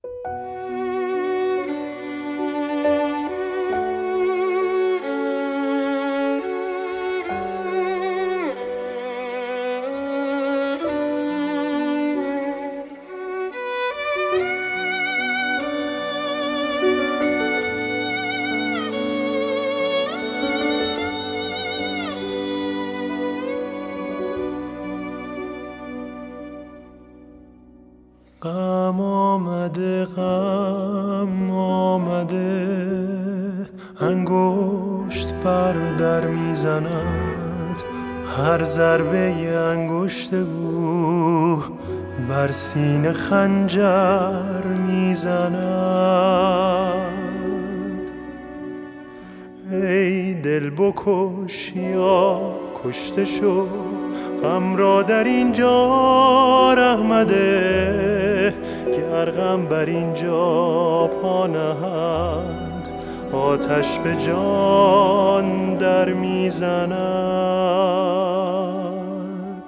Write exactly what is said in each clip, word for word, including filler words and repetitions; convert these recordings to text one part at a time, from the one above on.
غم آمده غم آمده انگشت بر در میزند، هر ضربه انگشت او بر سینه خنجر میزند. ای دل بکش یا کشته شو، غم را در اینجا رحمده، گر غم بر اینجا پا نهد آتش به جان در میزند.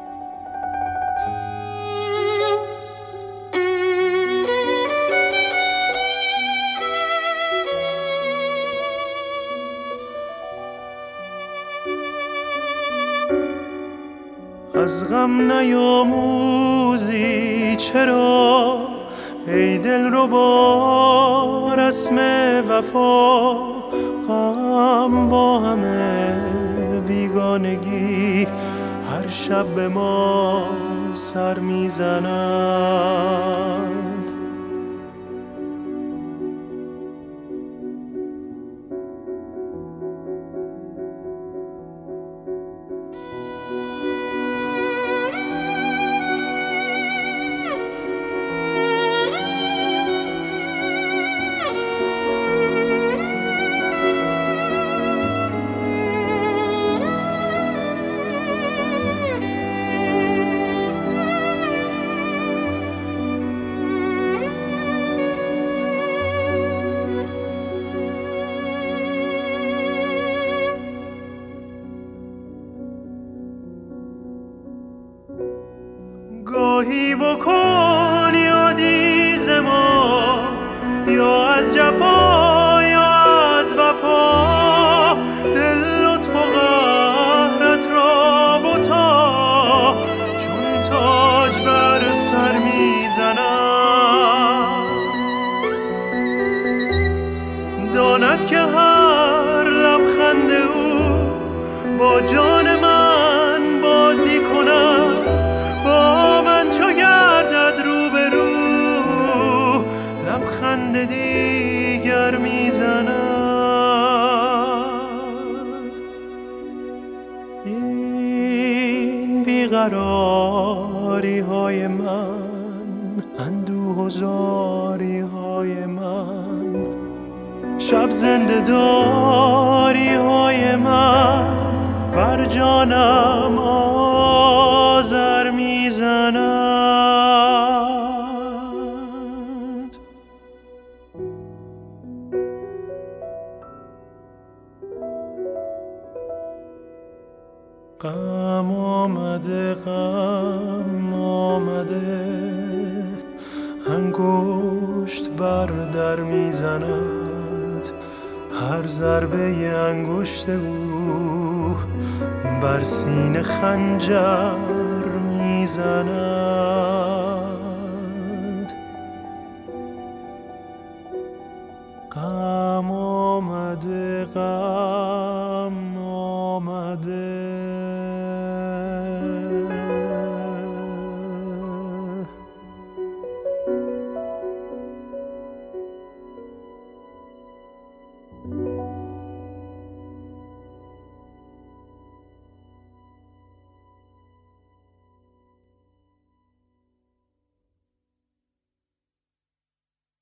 از غم نیاموزی چرا ای دلربا رسم وفا، غم با همه بیگانگی هر شب به ما سر میزند. گاهی بکن یادی ز ما، یا از جفا یا از وفا، دل لطف و قهرت را بتا چون تاج بر سر میزند. داند که هر لبخند او با جان من بازی کند، با من چو گردد رو به رو لبخند دیگر میزند. این بیقراری های من، اندوه و زاری های من، شب زنده داری های من بر جانم آذر میزند. غم آمده غم آمده انگشت بر در میزند، هر ضربه انگشت او بر سینه خنجر میزند. غم آمده غم